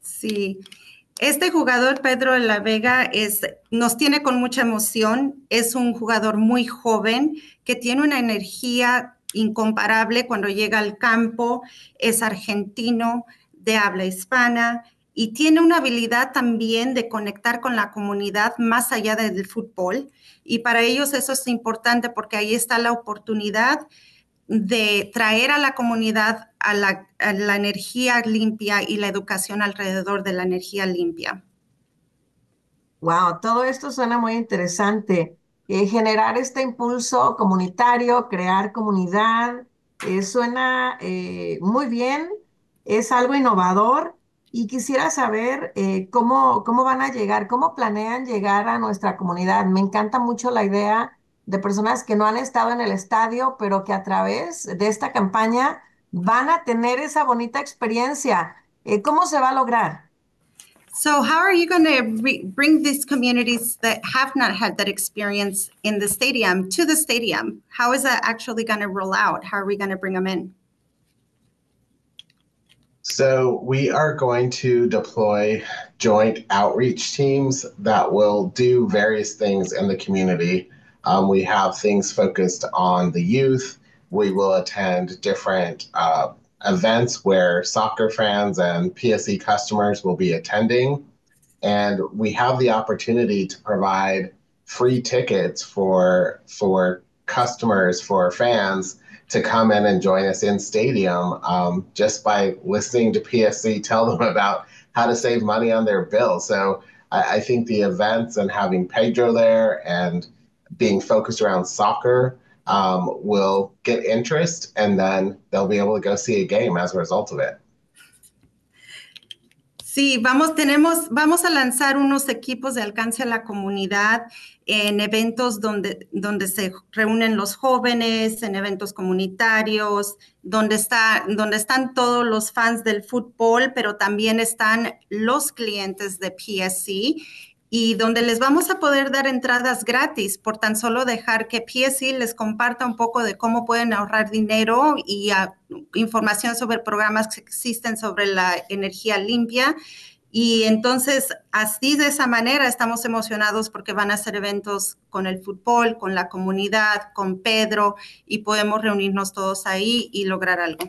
Sí, este jugador, Pedro de la Vega, nos tiene con mucha emoción. Es un jugador muy joven que tiene una energía incomparable cuando llega al campo. Es argentino, de habla hispana y tiene una habilidad también de conectar con la comunidad más allá del fútbol. Y para ellos eso es importante porque ahí está la oportunidad de traer a la comunidad a la energía limpia y la educación alrededor de la energía limpia. Wow, todo esto suena muy interesante. Generar este impulso comunitario, crear comunidad, suena muy bien, es algo innovador y quisiera saber cómo van a llegar, cómo planean llegar a nuestra comunidad. Me encanta mucho la idea de personas que no han estado en el estadio, pero que a través de esta campaña van a tener esa bonita experiencia. ¿Cómo se va a lograr? So, how are you going to bring these communities that have not had that experience in the stadium to the stadium? How is that actually going to roll out? How are we going to bring them in? So we are going to deploy joint outreach teams that will do various things in the community. We have things focused on the youth. We will attend different events where soccer fans and PSE customers will be attending. And we have the opportunity to provide free tickets for customers, for fans to come in and join us in stadium, just by listening to PSC tell them about how to save money on their bill. So I think the events and having Pedro there and being focused around soccer will get interest, and then they'll be able to go see a game as a result of it. Sí, vamos a lanzar unos equipos de alcance a la comunidad en eventos donde se reúnen los jóvenes, en eventos comunitarios, donde están todos los fans del fútbol, pero también están los clientes de PSC y donde les vamos a poder dar entradas gratis por tan solo dejar que PSC les comparta un poco de cómo pueden ahorrar dinero y información sobre programas que existen sobre la energía limpia. Y entonces, así de esa manera, estamos emocionados porque van a ser eventos con el fútbol, con la comunidad, con Pedro, y podemos reunirnos todos ahí y lograr algo.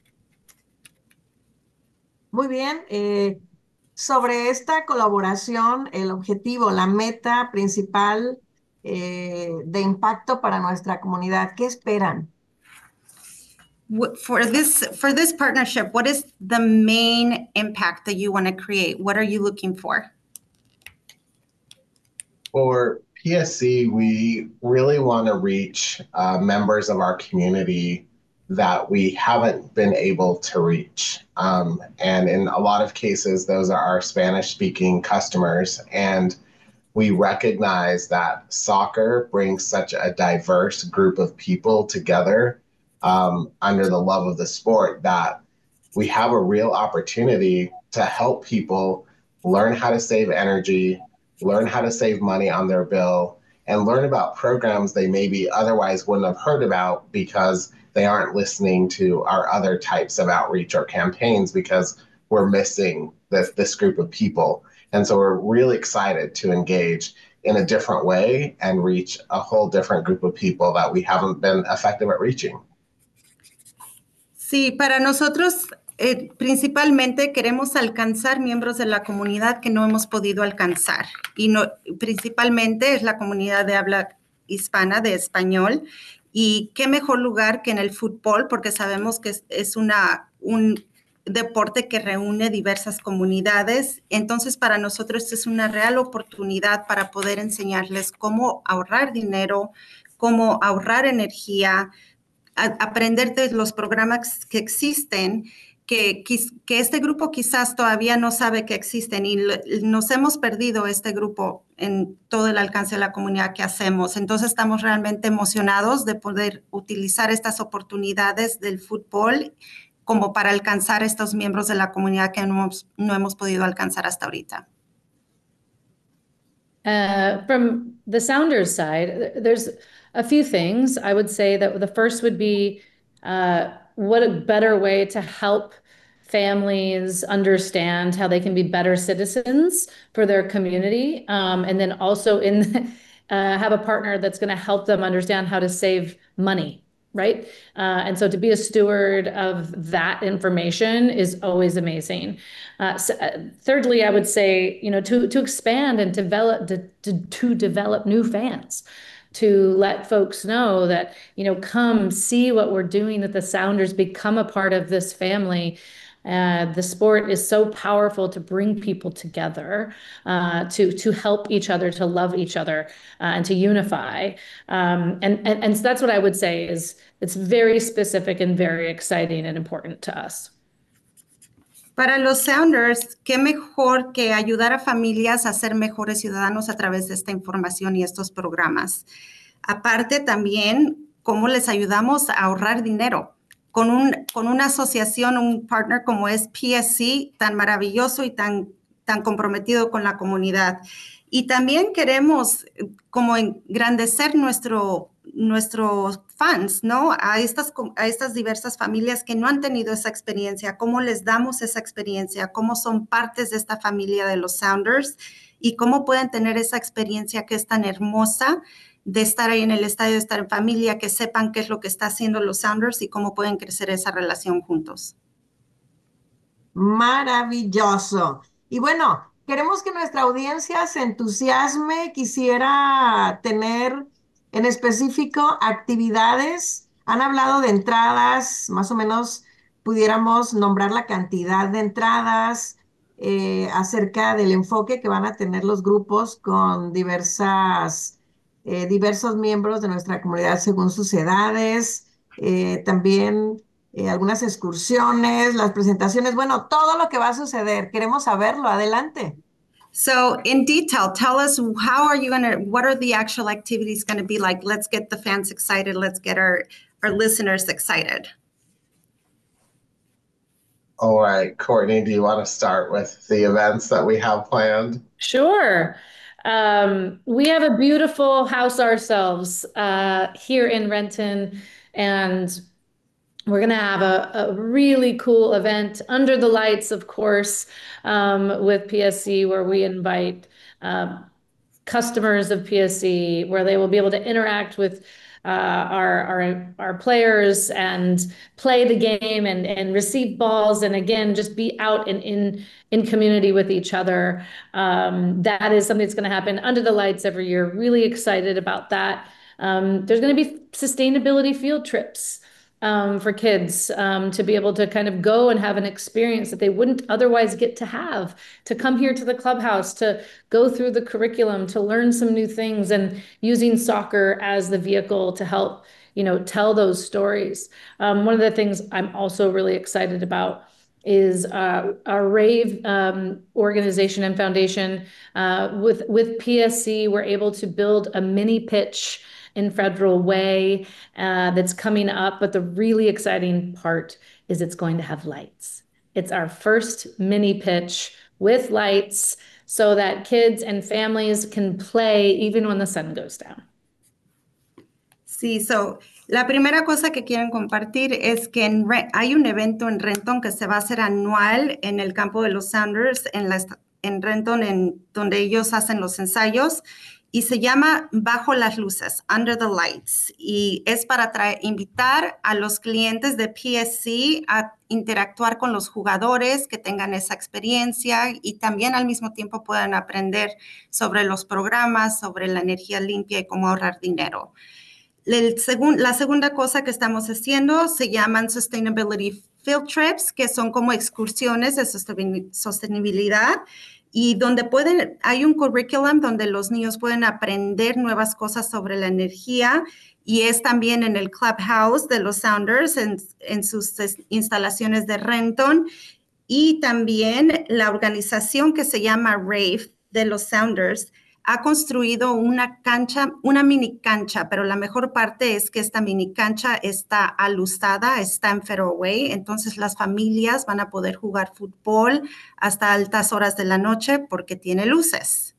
Muy bien. Sobre esta colaboración, el objetivo, la meta principal de impacto para nuestra comunidad, ¿qué esperan? For this partnership, what is the main impact that you want to create? What are you looking for? For PSC, we really want to reach members of our community that we haven't been able to reach. And in a lot of cases, those are our Spanish speaking customers. And we recognize that soccer brings such a diverse group of people together under the love of the sport that we have a real opportunity to help people learn how to save energy, learn how to save money on their bill, and learn about programs they maybe otherwise wouldn't have heard about because they aren't listening to our other types of outreach or campaigns because we're missing this group of people. And so we're really excited to engage in a different way and reach a whole different group of people that we haven't been effective at reaching. Sí, para nosotros principalmente queremos alcanzar miembros de la comunidad que no hemos podido alcanzar y principalmente es la comunidad de habla hispana, de español, y qué mejor lugar que en el fútbol porque sabemos que es un deporte que reúne diversas comunidades. Entonces, para nosotros es una real oportunidad para poder enseñarles cómo ahorrar dinero, cómo ahorrar energía, aprender de los programas que existen, que este grupo quizás todavía no sabe que existen y nos hemos perdido este grupo en todo el alcance de la comunidad que hacemos. Entonces estamos realmente emocionados de poder utilizar estas oportunidades del fútbol como para alcanzar a estos miembros de la comunidad que no hemos podido alcanzar hasta ahorita. From the Sounders side, there's a few things. I would say that the first would be what a better way to help families understand how they can be better citizens for their community, and then also have a partner that's going to help them understand how to save money, right? And so to be a steward of that information is always amazing. Thirdly, I would say, to expand and to develop new fans, to let folks know that, come see what we're doing at the Sounders, become a part of this family. The sport is so powerful to bring people together, to help each other, to love each other, and to unify. And so that's what I would say is it's very specific and very exciting and important to us. Para los Sounders, qué mejor que ayudar a familias a ser mejores ciudadanos a través de esta información y estos programas. Aparte también, cómo les ayudamos a ahorrar dinero. Con una asociación, un partner como es PSC, tan maravilloso y tan comprometido con la comunidad. Y también queremos como engrandecer nuestros fans, ¿no? A estas diversas familias que no han tenido esa experiencia, cómo les damos esa experiencia, cómo son partes de esta familia de los Sounders y cómo pueden tener esa experiencia que es tan hermosa de estar ahí en el estadio, de estar en familia, que sepan qué es lo que está haciendo los Sounders y cómo pueden crecer esa relación juntos. Maravilloso. Y bueno, queremos que nuestra audiencia se entusiasme, quisiera tener en específico actividades. Han hablado de entradas, más o menos pudiéramos nombrar la cantidad de entradas, acerca del enfoque que van a tener los grupos con diversos miembros de nuestra comunidad según sus edades. También algunas excursiones, las presentaciones, bueno, todo lo que va a suceder. Queremos saberlo. Adelante. So in detail, tell us what are the actual activities going to be like? Let's get the fans excited. Let's get our listeners excited. All right, Courtney, do you want to start with the events that we have planned? Sure. We have a beautiful house ourselves here in Renton, and we're going to have a really cool event under the lights, of course, with PSC, where we invite customers of PSC, where they will be able to interact with our players and play the game and receive balls, and again, just be out and in community with each other. That is something that's going to happen under the lights every year. Really excited about that. There's going to be sustainability field trips for kids to be able to kind of go and have an experience that they wouldn't otherwise get to have, to come here to the clubhouse, to go through the curriculum, to learn some new things, and using soccer as the vehicle to help, tell those stories. One of the things I'm also really excited about is our RAVE organization and foundation. With PSC, we're able to build a mini pitch in Federal Way that's coming up. But the really exciting part is it's going to have lights. It's our first mini pitch with lights so that kids and families can play even when the sun goes down. Sí, la primera cosa que quieren compartir es que hay un evento en Renton que se va a hacer anual en el campo de los Sounders en Renton, donde ellos hacen los ensayos, y se llama Bajo las Luces, Under the Lights, y es para invitar a los clientes de PSC a interactuar con los jugadores, que tengan esa experiencia y también al mismo tiempo puedan aprender sobre los programas, sobre la energía limpia y cómo ahorrar dinero. La segunda cosa que estamos haciendo se llaman Sustainability Field Trips, que son como excursiones de sostenibilidad, y donde hay un curriculum donde los niños pueden aprender nuevas cosas sobre la energía, y es también en el Clubhouse de los Sounders, en sus instalaciones de Renton, y también la organización que se llama RAVE de los Sounders ha construido una mini cancha, pero la mejor parte es que esta mini cancha está alustada, está en Federal Way, entonces las familias van a poder jugar fútbol hasta altas horas de la noche porque tiene luces.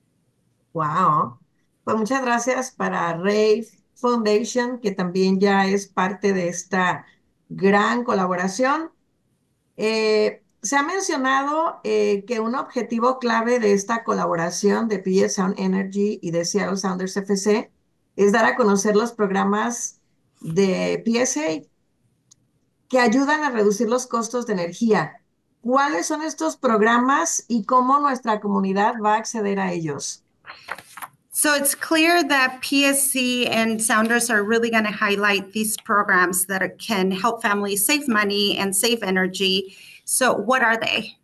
Wow. Pues muchas gracias para Rave Foundation, que también ya es parte de esta gran colaboración. Se ha mencionado que un objetivo clave de esta colaboración de PS Sound Energy y de Seattle Sounders FC es dar a conocer los programas de PSA que ayudan a reducir los costos de energía. ¿Cuáles son estos programas y cómo nuestra comunidad va a acceder a ellos? So it's clear that PSC and Sounders are really going to highlight these programs that can help families save money and save energy. So what are they?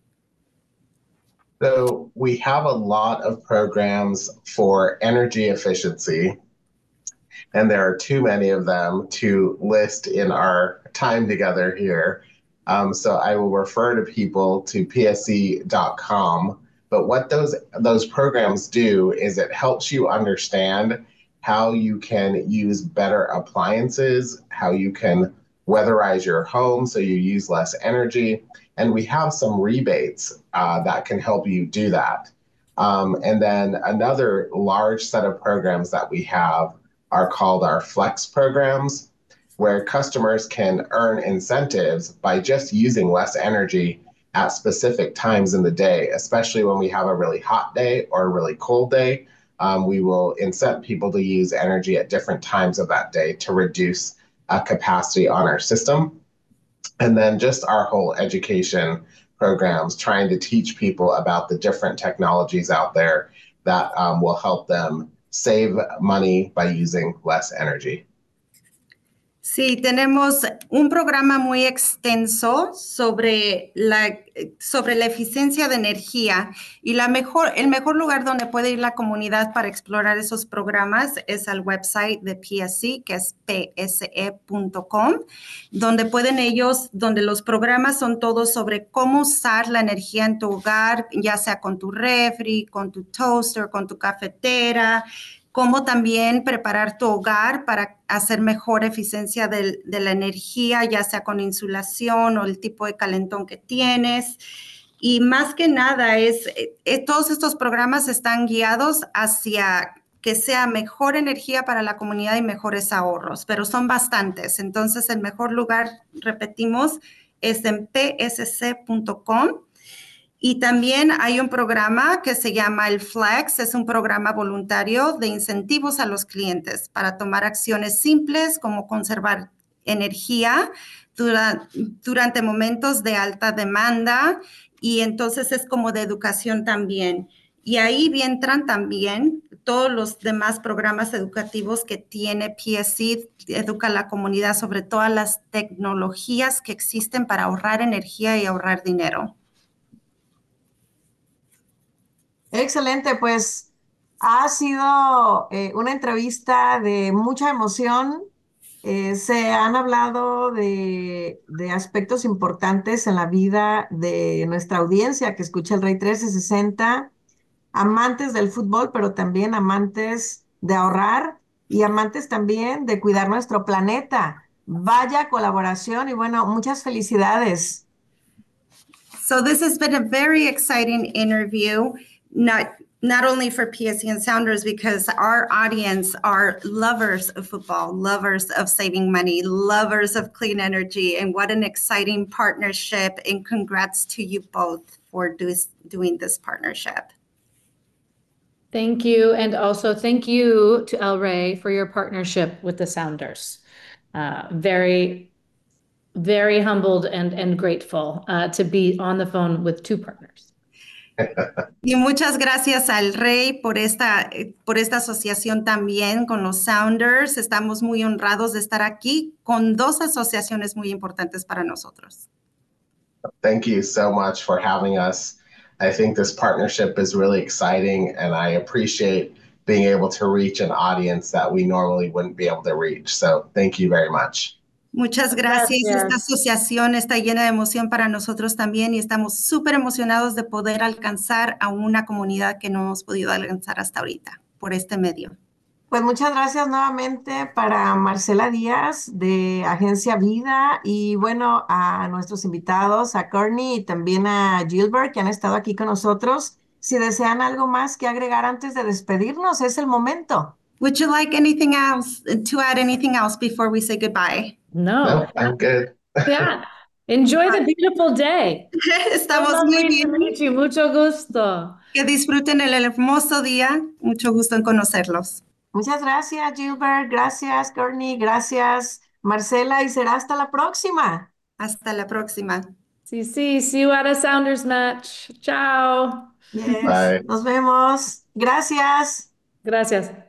So we have a lot of programs for energy efficiency, and there are too many of them to list in our time together here. So I will refer to people to psc.com. But what those programs do is it helps you understand how you can use better appliances, how you can weatherize your home so you use less energy. And we have some rebates that can help you do that. And then another large set of programs that we have are called our flex programs, where customers can earn incentives by just using less energy at specific times in the day, especially when we have a really hot day or a really cold day. We will incent people to use energy at different times of that day to reduce capacity on our system. And then just our whole education programs, trying to teach people about the different technologies out there that will help them save money by using less energy. Sí, tenemos un programa muy extenso sobre la eficiencia de energía y el mejor lugar donde puede ir la comunidad para explorar esos programas es al website de PSC, que es pse.com, donde los programas son todos sobre cómo usar la energía en tu hogar, ya sea con tu refri, con tu toaster, con tu cafetera, cómo también preparar tu hogar para hacer mejor eficiencia de la energía, ya sea con insulación o el tipo de calentón que tienes. Y más que nada, todos estos programas están guiados hacia que sea mejor energía para la comunidad y mejores ahorros, pero son bastantes. Entonces, el mejor lugar, repetimos, es en psc.com. Y también hay un programa que se llama el Flex, es un programa voluntario de incentivos a los clientes para tomar acciones simples como conservar energía durante momentos de alta demanda, y entonces es como de educación también. Y ahí entran también todos los demás programas educativos que tiene PSC, educa a la comunidad sobre todas las tecnologías que existen para ahorrar energía y ahorrar dinero. Excelente, pues ha sido una entrevista de mucha emoción. Se han hablado de aspectos importantes en la vida de nuestra audiencia que escucha el Rey 1360, amantes del fútbol, pero también amantes de ahorrar y amantes también de cuidar nuestro planeta. Vaya colaboración y bueno, muchas felicidades. So this has been a very exciting interview, not only for PSC and Sounders, because our audience are lovers of football, lovers of saving money, lovers of clean energy, and what an exciting partnership. And congrats to you both for doing this partnership. Thank you. And also thank you to El Rey for your partnership with the Sounders. Very, very humbled and grateful to be on the phone with two partners. Y muchas gracias al Rey por esta asociación también con los Sounders. Estamos muy honrados de estar aquí con dos asociaciones muy importantes para nosotros. Thank you so much for having us. I think this partnership is really exciting, and I appreciate being able to reach an audience that we normally wouldn't be able to reach. So thank you very much. Muchas gracias. Esta asociación está llena de emoción para nosotros también y estamos súper emocionados de poder alcanzar a una comunidad que no hemos podido alcanzar hasta ahorita por este medio. Pues muchas gracias nuevamente para Marcela Díaz de Agencia Vida y bueno, a nuestros invitados, a Courtney y también a Gilbert que han estado aquí con nosotros. Si desean algo más que agregar antes de despedirnos, es el momento. Would you like anything else, to add anything else before we say goodbye? No. I'm good. Yeah. Enjoy the beautiful day. Estamos So muy lovely to bien. meet you. Mucho gusto. Que disfruten el hermoso día. Mucho gusto en conocerlos. Muchas gracias, Gilbert. Gracias, Courtney. Gracias, Marcela. Y será hasta la próxima. Hasta la próxima. Sí, sí. See you at a Sounders match. Ciao. Yes. Bye. Nos vemos. Gracias. Gracias.